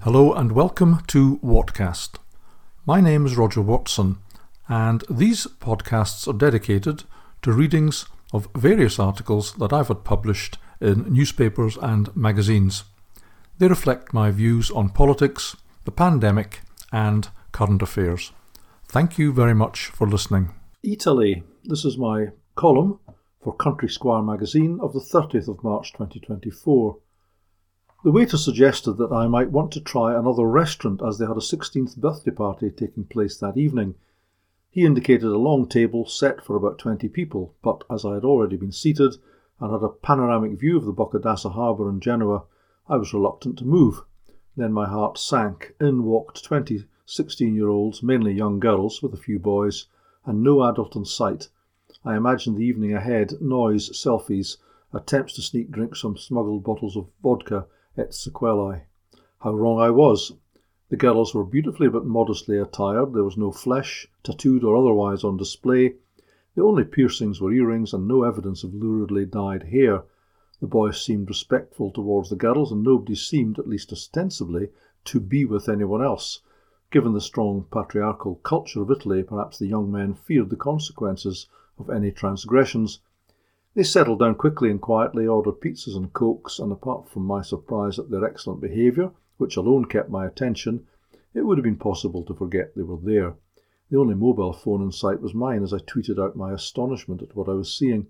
Hello and welcome to Whatcast. My name is Roger Watson, and these podcasts are dedicated to readings of various articles that I've had published in newspapers and magazines. They reflect my views on politics, the pandemic and current affairs. Thank you very much for listening. Italy. This is my column for Country Squire magazine of the 30th of March 2024. The waiter suggested that I might want to try another restaurant as they had a 16th birthday party taking place that evening. He indicated a long table set for about 20 people, but as I had already been seated and had a panoramic view of the Boccadassa harbour in Genoa, I was reluctant to move. Then my heart sank. In walked 20 16-year-olds, mainly young girls with a few boys, and no adult in sight. I imagined the evening ahead, noise, selfies, attempts to sneak drink some smuggled bottles of vodka, et sequelae. How wrong I was. The girls were beautifully but modestly attired. There was no flesh, tattooed or otherwise, on display. The only piercings were earrings and no evidence of luridly dyed hair. The boys seemed respectful towards the girls, and nobody seemed, at least ostensibly, to be with anyone else. Given the strong patriarchal culture of Italy, perhaps the young men feared the consequences of any transgressions. They settled down quickly and quietly, ordered pizzas and cokes, and apart from my surprise at their excellent behaviour, which alone kept my attention, it would have been possible to forget they were there. The only mobile phone in sight was mine as I tweeted out my astonishment at what I was seeing.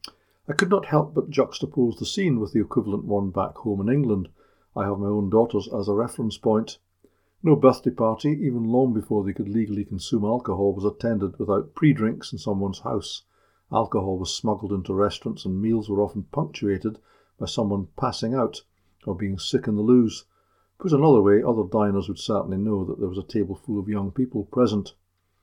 I could not help but juxtapose the scene with the equivalent one back home in England. I have my own daughters as a reference point. No birthday party, even long before they could legally consume alcohol, was attended without pre-drinks in someone's house. Alcohol was smuggled into restaurants, and meals were often punctuated by someone passing out or being sick in the loos. Put another way, other diners would certainly know that there was a table full of young people present.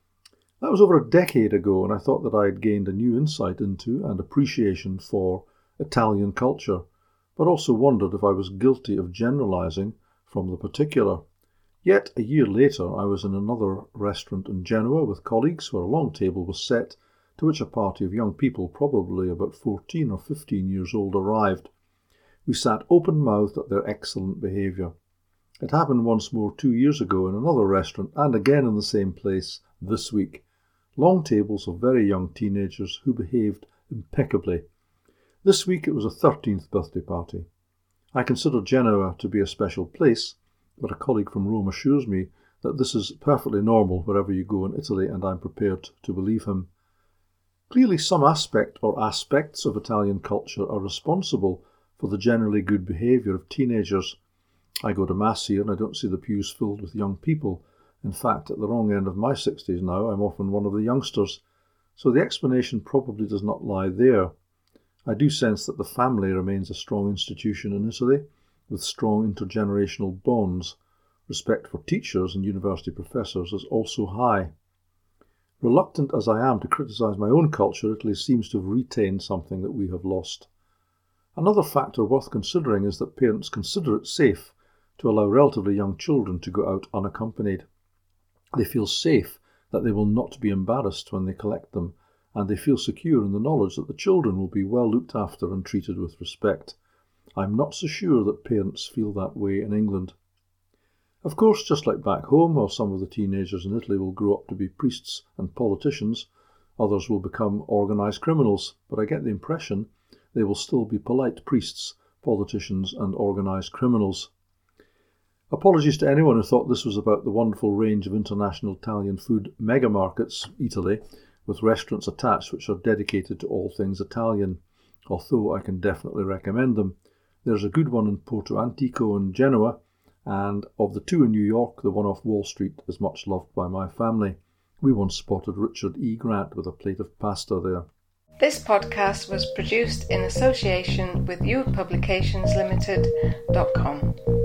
That was over a decade ago, and I thought that I had gained a new insight into and appreciation for Italian culture, but also wondered if I was guilty of generalising from the particular. Yet a year later I was in another restaurant in Genoa with colleagues where a long table was set, to which a party of young people, probably about 14 or 15 years old, arrived. We sat open-mouthed at their excellent behaviour. It happened once more 2 years ago in another restaurant, and again in the same place this week. Long tables of very young teenagers who behaved impeccably. This week it was a 13th birthday party. I consider Genoa to be a special place, but a colleague from Rome assures me that this is perfectly normal wherever you go in Italy, and I'm prepared to believe him. Clearly some aspect or aspects of Italian culture are responsible for the generally good behaviour of teenagers. I go to Mass here and I don't see the pews filled with young people. In fact, at the wrong end of my 60s now, I'm often one of the youngsters. So the explanation probably does not lie there. I do sense that the family remains a strong institution in Italy, with strong intergenerational bonds. Respect for teachers and university professors is also high. Reluctant as I am to criticise my own culture, Italy seems to have retained something that we have lost. Another factor worth considering is that parents consider it safe to allow relatively young children to go out unaccompanied. They feel safe that they will not be embarrassed when they collect them, and they feel secure in the knowledge that the children will be well looked after and treated with respect. I'm not so sure that parents feel that way in England. Of course, just like back home, while some of the teenagers in Italy will grow up to be priests and politicians, others will become organised criminals, but I get the impression they will still be polite priests, politicians and organised criminals. Apologies to anyone who thought this was about the wonderful range of international Italian food megamarkets, Italy, with restaurants attached which are dedicated to all things Italian, although I can definitely recommend them. There's a good one in Porto Antico in Genoa, and of the two in New York, the one off Wall Street is much loved by my family. We once spotted Richard E. Grant with a plate of pasta there. This podcast was produced in association with youthpublicationslimited.com.